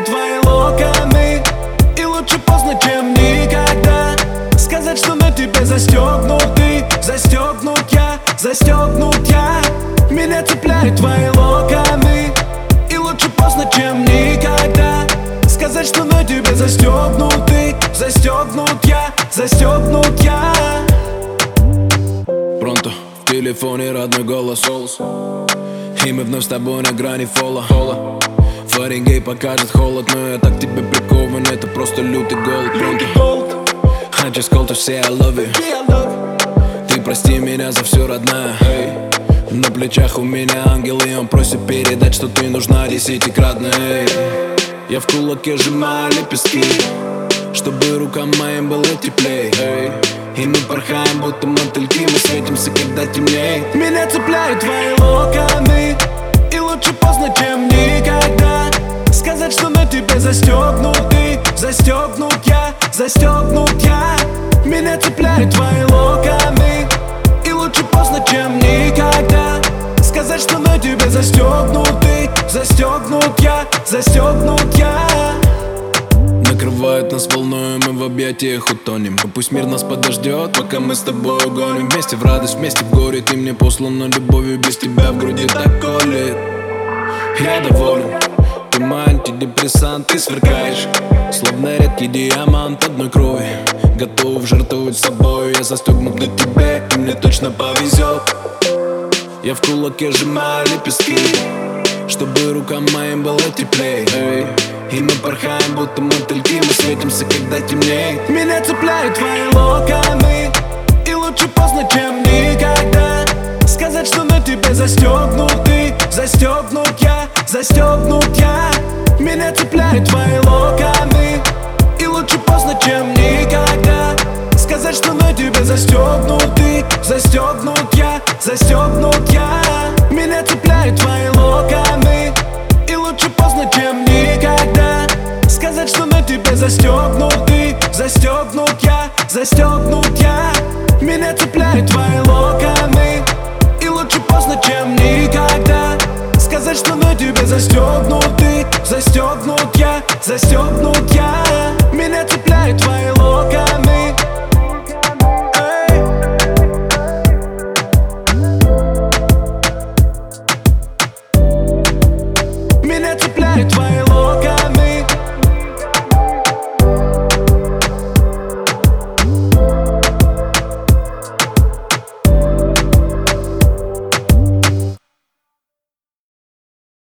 цепляют твои локоны, и лучше поздно, чем никогда. Сказать, что на тебе застегнутый, застегнут я. Меня цепляют твои локоны, и лучше поздно, чем никогда. Сказать, что на тебе застегнутый, застегнут я. Пронто, в телефоне родной голос, и мы вновь с тобой на грани фола. Фаренгейт покажет холод, но я так тебе прикован, это просто лютый голод. Пронто, I just called to say I love you. Ты прости меня за все, родная. На плечах у меня ангел, и он просит передать, что ты нужна десятикратно. Я в кулаке сжимаю лепестки, чтобы рукам моим было теплей. И мы порхаем, будто мотыльки, мы светимся, когда темнеет. Меня цепляют твои локоны, и лучше поздно, чем никогда. Сказать, что на тебе застегнутый, застегнут я. Меня цепляют твои локоны, и лучше поздно, чем никогда. Сказать, что на тебе застегнутый, застегнут я. Накрывает нас волною, мы в объятиях утонем. И пусть мир нас подождет, пока мы с тобой угоним. Вместе в радость, вместе в горе. Ты мне послана любовью, без тебя в груди так колет. Я доволен, ты мой антидепрессант, ты сверкаешь, словно редкий диамант одной крови. Готов жертвовать собой, я застегнут для тебя, и мне точно повезет. Я в кулаке сжимаю лепестки, чтобы рукам моим было теплей. И мы порхаем, будто мотыльки, мы светимся, когда темнеет. Меня цепляют твои локоны, и лучше поздно, чем никогда. Сказать, что на тебе застегнутый, застегнут я. Меня цепляют твои локоны, и лучше поздно, чем никогда. Сказать, что на тебе застегнутый, застегнут я. Меня цепляют твои локоны, и лучше поздно, чем никогда. Сказать, что на тебе застегнутый, застегнут я. Меня цепляют твои локоны, и лучше поздно, чем никогда. Сказать, что на тебе застегнутый, застегнут я. Меня цепляют твои локоны,